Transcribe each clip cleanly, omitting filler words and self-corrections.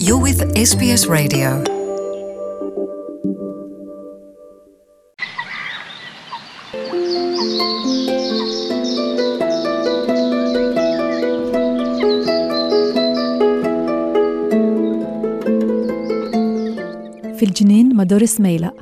You're with SBS Radio. في الجنين مع دوريس ميلا.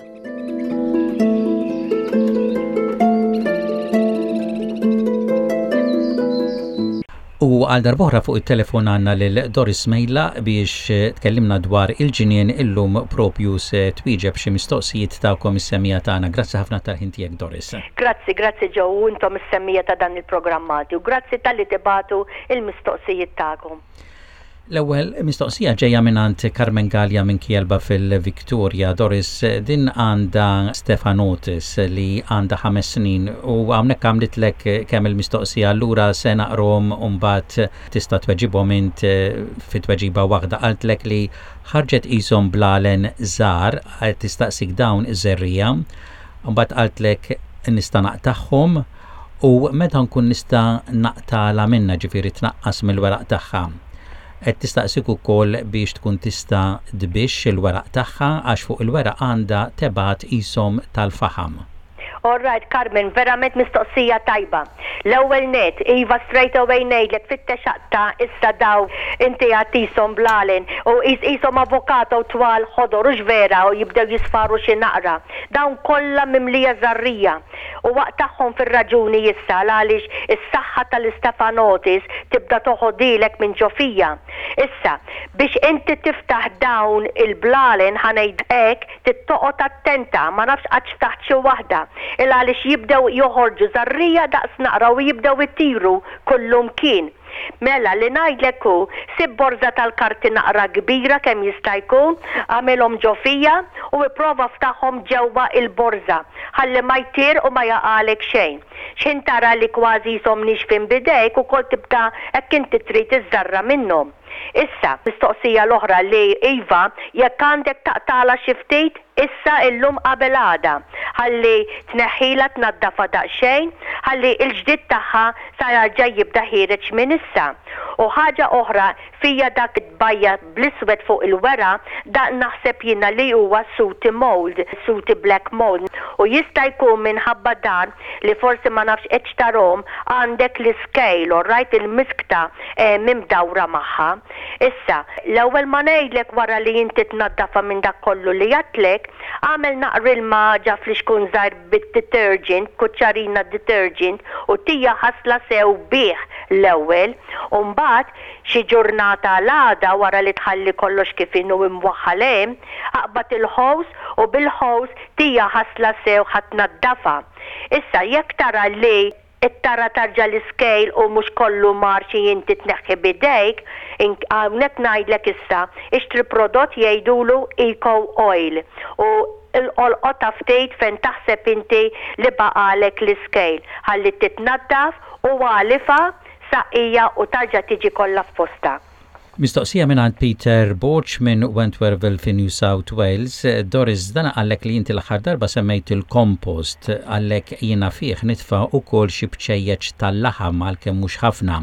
U għal darbohra fuq il-telefon għanna l-Doris Mejla biex tkellimna dwar il-ġinien illum propju se twieġeb xi mistoqsijiet ta'kom is-semmija tagħna. Grazzi ħafna tal-ħin tiegħek, Doris. Grazzi ġew intom is-semmija ta' dan il-programmati u grazzi tal-li tibatu il-mistoqsijiet tagħkom. L-ewwel mistoqsija ġejja mingħand Carmen Gallia minn Kielba fil-Victoria. Doris, din għandha Stefanotis li għandha 5 snin u hawnhekk għamlitlek kemm il-mistoqsija allura se naqrom u mbagħad tista' tweġibhom int fit-tweġiba waħda. Qaltlek li ħarġet qishom blalen żgħar qed tistaqsik dawn iż-żerrija, mbagħad qaltlek nista' naqtaħħom u meta nkun nista' naqtala minnha ġifieri tnaqqas mill-weraq tagħha. Qed tistaqsik ukoll biex tkun tista' tbixx il-weraq tagħha għax fuq il-weraq għandha tebgħat qishom tal-faħam. All right, Carmen, verament mistoqsija tajba. L-ewwel net, iva straight away ngħidlek fit-texaqta issa daw inti għatisom blalen u qishom avokato twal ħodor u vera u jibdew jisfaru xi naqra. Dawn kollha mimlija żarrija u waqt tagħhom fir-raġuni issa għaliex is-saħħa tal-Stefanotis tibda toħodilek minn ġofija. Issa, biex inti tiftaħ dawn il-blalen ħanejd hekk tittoqgħod attenta, ma nafx qatt ftaħt xi waħda. Għaliex jibdew joħorġu żarrija daqs naqra u jibdew ittiru kullum kien. Mela li ngħidlek hu sib borża tal-karti naqra kbira kemm jista' jkun, għamilhom ġofija u ipprova ftaħhom ġewwa il-borża ħalli ma jtir u ma jaqalek xejn. X'in tara li kważi jisom nixfin bidejk ukoll tibda hekk inti trid iżżarra minnhom. Issa, mistoqsija l-oħra li iva jekk għandek taqtala xi ftit issa illum qabel għada ħalli tneħħila tnaddafa daqsxejn ħalli l-ġdid tagħha sa jarġa' jibda ħireġ minn issa. U ħaġa oħra fija dak tbajja bl-iswed fuq il-wera dak naħseb jiena li huwa suti mold, suti black mold u jista' jkun minħabba dan li forsi ma nafx qed tarom għandek l-scale u rajt il-miskta mimdawra magħha. Issa, l-ewwel ma ngħidlek wara li inti tnaddafa minn dak kollu li jagħtlek għamel naqri l-maġa fl-xkun żgħir bit-detergent, kuċċarina detergent u tija ħasla sew bih l-ewwel u mbagħad xi ġurnata l-għada wara li tħalli kollox kif inhu imwaħħalem, aqbad il-ħows u bil-ħows tija ħasla sew ħadd naddafa. Issa jekk tara li it-tara tarġa l-iskejl u mhux kollu mar xi inti tneħħi bidejk, hawnhekk ngħidlek issa ixtri prodott jgħidulu Eco Oil u l-qolqota ftit fejn taħseb inti li baqalek l-iskejl ħalli titnaddaf u għalifa saqija u tarġa' tiġi kollha f'posta. Mistoqsija minn Peter Borch minn Wentworthville fi New South Wales. Doris, dan għallek li inti l-aħħar darba semmejt il-kompost għallek jiena fih nitfa' ukoll xi bċejjeċ tal-laħam għalkemm mhux ħafna.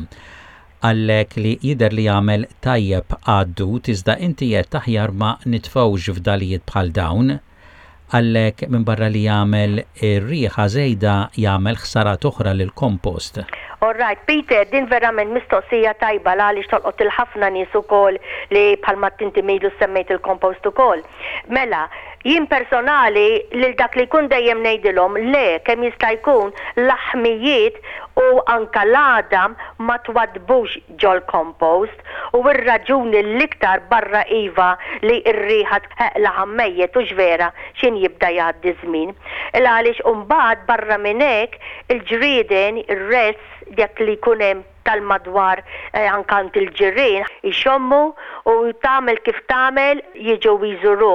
Għallek li jidher li jagħmel tajjeb għaddu iżda inti qed taħjar ma nitfgħux f'dalijiet bħal dawn. Għallek minn barra li jagħmel ir-rieħa żejda jagħmel ħsarat oħra lill-kompost. All right, Peter, din verament mistoqsija tajba għaliex tolqot il-ħafna nies ukoll li bħalma tinti milu semmejt il-kompost ukoll. Mela, jien personali lil dak li jkun dejjem ngħidilhom le kemm jista' jkun l-aħmijiet u anka l-għadam ma twadbux ġol kompost u r-raġuni l-iktar barra iva li r-riħa tħeqla ħammejjet u ġvera xin jibda jgħaddi żmien. Għaliex mbagħad barra minn hekk il-ġrieden ir-ress dak li jkun hemm tal-madwar ankant il-ġirien ixommu u tagħmel kif tagħmel jiġu jżuruh.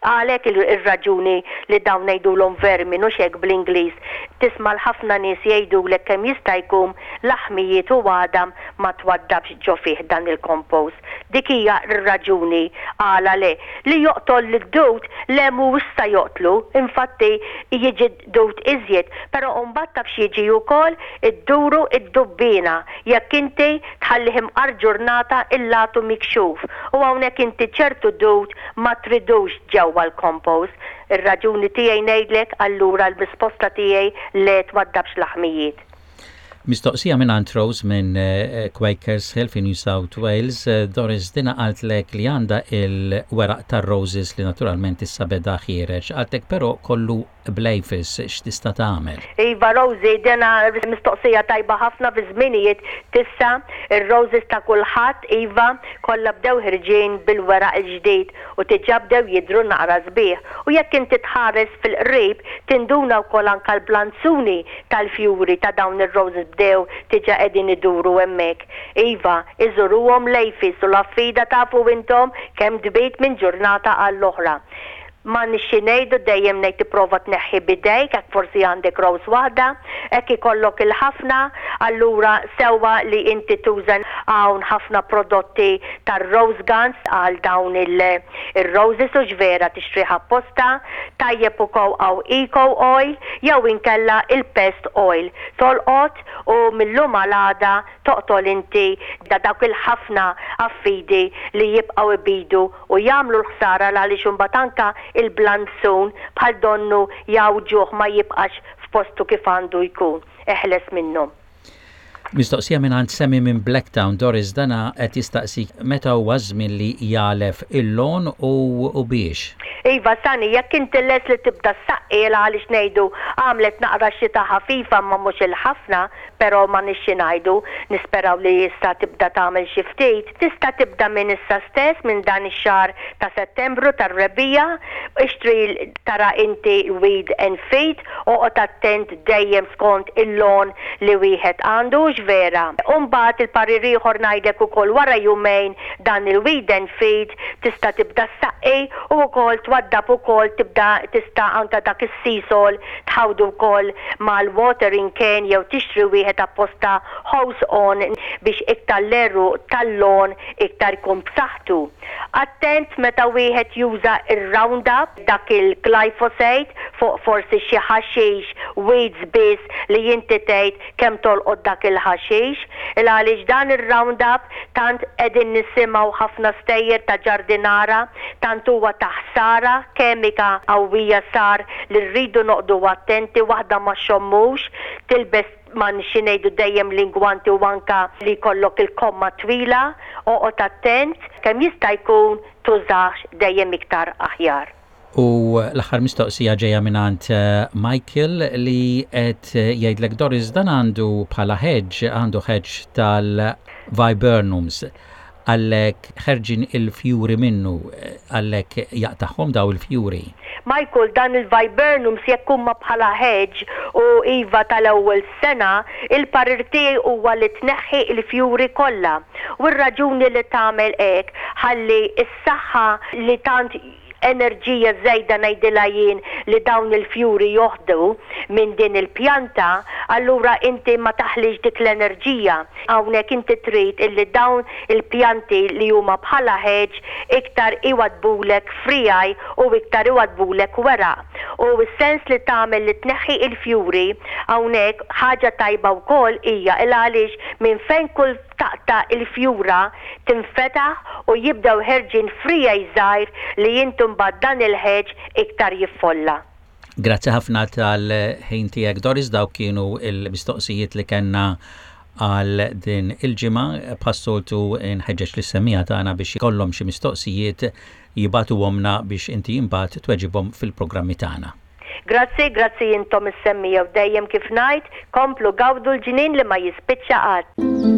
Għalhekk ir-raġuni li dawn ngħidulhom vermi mhux hekk bl-Ingliż. Tisma' ħafna nies jgħidulek kemm jista' jkun laħmijiet u għadam ma twaddabx ġo fih dan il-compost. Dik hija r-raġuni għala li joqtol lid-dut le mhux sta joqtlu, infatti jiġi dut iżjed, però mbagħad taf x'jiġi wkoll idduru id-dubbina jekk inti tħallihim ġurnata il-latu mikxuf u hawnhekk inti ċertu dut ma tridux ġewwa l-compost. Ir-raġuni tiegħi ngħidlek allura l-risposta tiegħi le twaddabx laħmijiet. Mistoqsija minn Rose minn Quakers Hill fi New South Wales. Doris dina għaltlek li għanda il-weraq tar roses li naturalment issa beda ħireġ. Għaltek però kollu blejfis x'tista' tagħmel. Iva Rosie dina mistoqsija tajba ħafna fi żminijiet tissa ir-roses ta' kulħadd iva kollha bdew ħirġin bil-weraq il-ġdid u tiġà bdew jidhru naqra sbieħ. U jekk inti tħares fil-qrib tinduna wkoll anke l-blanzuni tal-fjuri ta' dawn ir-roses bdew tiġa qegħdin iduru hemmhekk. Iva, iżuruhom lejfis u l-affida tafu intom kemm dbejt minn ġurnata għall-oħra. Ma nixxi ngħidu dejjem ngħid tipprova tneħħi bidejk hekk forsi għandek rose waħda, hekk ikollok il-ħafna, allura sewwa li inti tuża hawn ħafna prodotti tar-rose guns għal dawn il-roses u ġvera tixtriħ apposta, tajjeb ukoll għaw eco oil jew inkella il-pest oil. Tolqot u millum għal-għada toqtol inti dawk il-ħafna affidi li jibqgħu ibidu u jagħmlu l-ħsara għaliex imbagħad anke il-blanzun bħal donnu jawġuħ ma jibqax f'postu kif għandu jkun. Eħles minnhom. Mistoqsija minn għand Semi minn Blacktown. Doris dana qed jistaqsik meta huwa żmien li jalef il-lon u biex. Iva Sani, jekk inti les li tibda s-saqqil għaliex ngħidu għamlet naqra xita ħafifa ma mhux il-ħafna, però ma nixxi ngħidu, nisperaw li jista' tibda tagħmel xi ftit. Tista' tibda minn issa stess minn dan ix-xahar ta' Settembru tar-rebija, ixtri tara inti weed and feed u qod attent dejjem skont il-lon li wieħed għandu vera. Umbagħad il-parir ieħor ngħidlek ukoll wara jumejn dan il-weed and feed tista' tibda s-saqqi u wkoll twaddab ukoll tista' anke dak is-sisol tħawdu wkoll mal-watering can jew tixtri wieħed apposta hose on biex iktar l-erru tal-lon iktar jkun b'saħħtu. Attent meta wieħed juża ir-Roundup dak il-glyphosate fuq forsi xi ħaxix weeds biss li inti tgħid kemm tolqod dak il-ħaxix għaliex dan ir-Roundup tant qegħdin nisimgħu ħafna stejjer ta' ġardinara, tant huwa ta' ħsara kemika qawwija sar li rridu noqdu attenti waħda ma xommux, tilbes ma nixxi ngħidu dejjem lingwanti u anke li jkollok il-komma twila, oqgħod attent kemm jista' jkun tużax dejjem iktar aħjar. U l-aħħar mistoqsija ġejja mingħand Michael li qed jgħidlek Doris dan għandu bħala għandu hedge tal-viburnums għallek ħerġin il-fjuri minnu għallek jaqtaħħom daw il-fjuri. Michael, dan il-viburnums jekk huma bħala hedge u iva tal-ewwel sena, il-parir tiegħi huwa li tneħħi il-fjuri kollha. U r-raġuni li tagħmel hekk ħalli s-saħħa li tant enerġija żejda ngħidilha jien li dawn il-fjuri joħdu minn din il-pjanta, allura inti ma taħliġ dik l-enerġija. Hawnhekk inti trid illi dawn il-pjanti li huma bħala hedge iktar iwadbulek frijaj u iktar iwadbulek weraq. U s-sens li tagħmel li tneħħi il-fjuri hawnhekk ħaġa tajba wkoll hija għaliex minn fejn kull taqta il-fjura tinfetaħ u jibdew ħerġin frijaj żgħir li jintum bad dan il-ħeġ iktar jiffolla. Grazzi ħafna tal-ħin tiegħek Doris, daw kienu il-mistoqsijiet li kellna għal din il-ġimgħa. Passoltu nħeġġeġ lis-semija tagħna biex ikollhom xi mistoqsijiet jibatuhomna biex inti imbagħad tweġibhom fil-programmi tagħna. Grazzi intom is-semmija u dejjem kif ngħid komplu gawdu l-ġnien li ma jispiċċa qatt.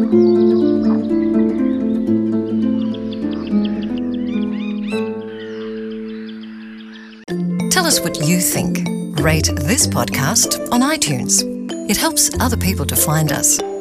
Tell us what you think. Rate this podcast on iTunes. It helps other people to find us.